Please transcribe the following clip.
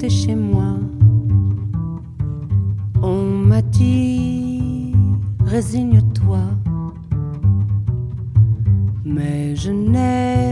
rester chez moi. On m'a dit, résigne-toi, mais je n'ai